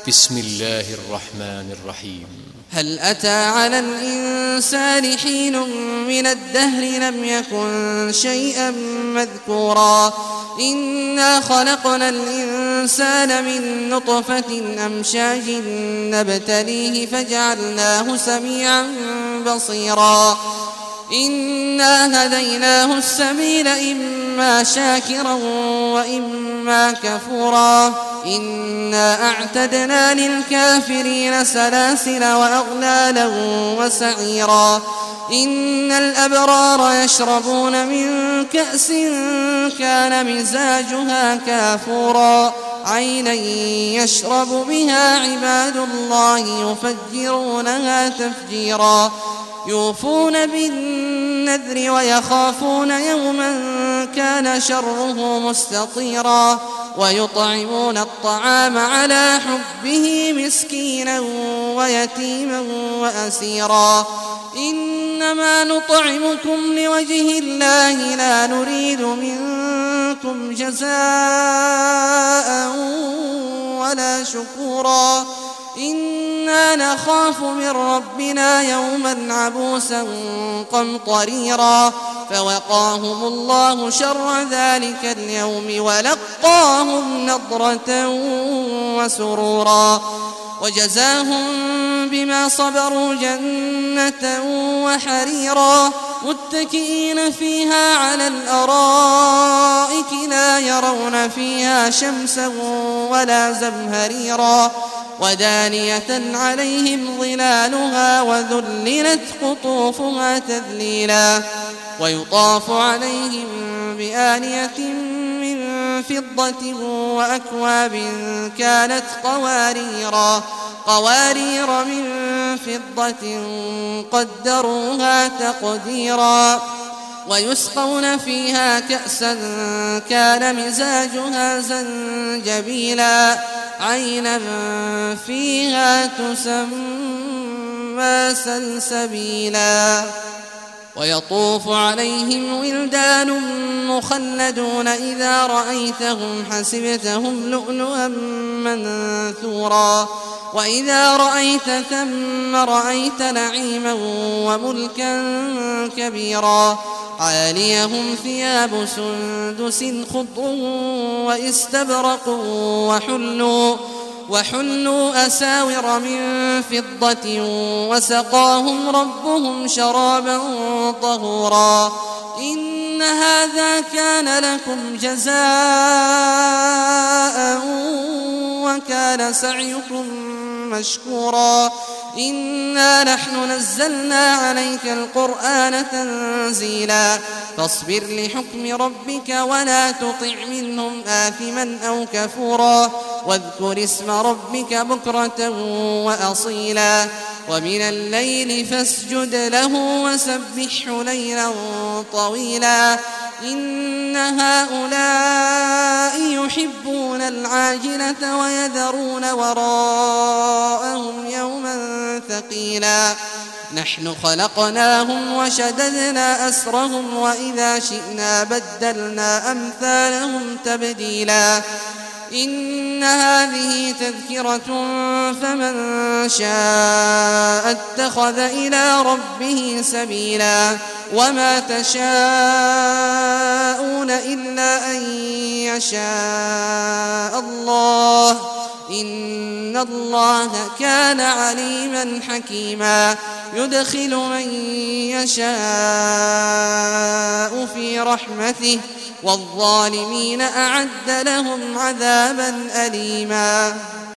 بسم الله الرحمن الرحيم. هل أتى على الإنسان حين من الدهر لم يكن شيئا مذكورا إنا خلقنا الإنسان من نطفة أمشاج نبتليه فجعلناه سميعا بصيرا إنا هديناه السبيل إما شاكرا وإما كفورا إنا أعتدنا للكافرين سلاسل وأغلالا وسعيرا إن الأبرار يشربون من كأس كان مزاجها كافورا عينا يشرب بها عباد الله يفجرونها تفجيرا يوفون بالنذر ويخافون يوما كان شره مستطيرا ويطعمون الطعام على حبه مسكينا ويتيما وأسيرا إنما نطعمكم لوجه الله لا نريد منكم جزاء ولا شكورا إنا نخاف من ربنا يوما عبوسا قمطريرا فوقاهم الله شر ذلك اليوم ولقاهم نضرة وسرورا وجزاهم بما صبروا جنة وحريرا متكئين فيها على الأرائك لا يرون فيها شمسا ولا زمهريرا ودانية عليهم ظلالها وذللت قطوفها تذليلا ويطاف عليهم بآنية من فضة وأكواب كانت قوارير من فضة قدروها تقديرا ويسقون فيها كأسا كان مزاجها زنجبيلا عينا فيها تسمى سلسبيلا ويطوف عليهم ولدان مخلدون إذا رأيتهم حسبتهم لؤلؤا منثورا وإذا رأيت ثم رأيت نعيما وملكا كبيرا عاليهم ثياب سندس خضر واستبرق وحلوا أساور من فضة وسقاهم ربهم شرابا طهورا إن هذا كان لكم جزاء وكان سعيكم مشكورا إنا نحن نزلنا عليك القرآن تنزيلا فاصبر لحكم ربك ولا تطع منهم آثما أو كفورا واذكر اسم ربك بكرة وأصيلا ومن الليل فاسجد له وسبحه ليلا طويلا إن هؤلاء يحبون العاجلة ويذرون وراءهم يوما ثقيلا نحن خلقناهم وشددنا أسرهم وإذا شئنا بدلنا أمثالهم تبديلا إن هذه تذكرة فمن شاء اتخذ إلى ربه سبيلا وما تشاءون إلا أن يشاء الله إن الله كان عليما حكيما يدخل من يشاء في رحمته والظالمين أعد لهم عذابا أليما.